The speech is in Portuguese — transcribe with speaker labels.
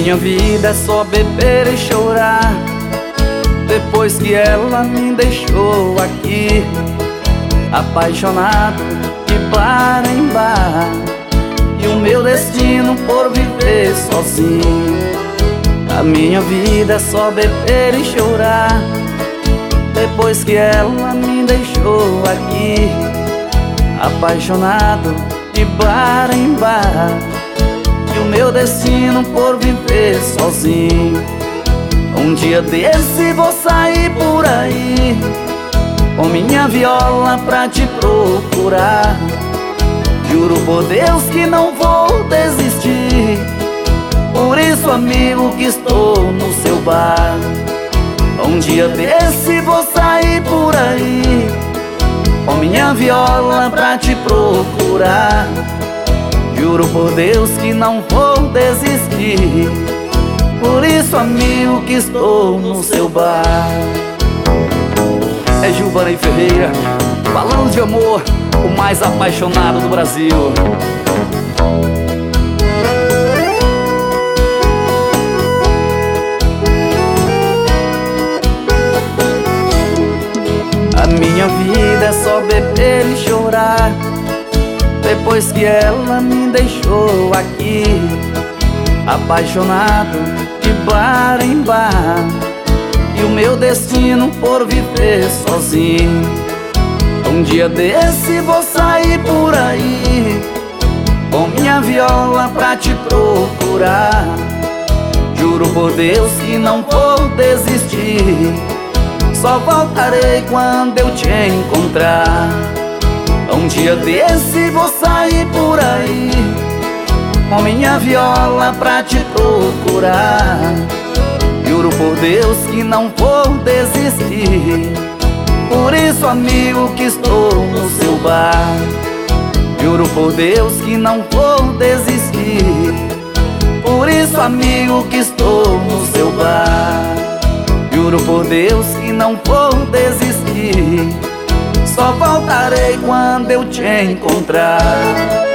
Speaker 1: minha vida é só beber e chorar. Depois que ela me deixou aqui, apaixonado de bar em bar, e o meu destino por viver sozinho. A minha vida é só beber e chorar. Depois que ela me deixou aqui, apaixonado de bar em bar, e o meu destino por viver sozinho. Um dia desse vou sair por aí com minha viola pra te procurar. Juro por Deus que não vou desistir, por isso, amigo, que estou no seu bar. Um dia desse vou sair por aí com minha viola pra te procurar. Juro por Deus que não vou desistir, por isso, amigo, que estou no seu bar. É Gilvaney Ferreira, falando de amor, o mais apaixonado do Brasil. A minha vida é só beber e chorar. Depois que ela me deixou aqui, apaixonado de bar em bar, e o meu destino por viver sozinho. Um dia desse vou sair por aí com minha viola pra te procurar. Juro por Deus que não vou desistir, só voltarei quando eu te encontrar. Um dia desse vou sair por aí com minha viola pra te procurar. Juro por Deus que não vou desistir, por isso, amigo, que estou no seu bar. Juro por Deus que não vou desistir, por isso, amigo, que estou no seu bar. Juro por Deus que não vou desistir, só voltarei quando eu te encontrar.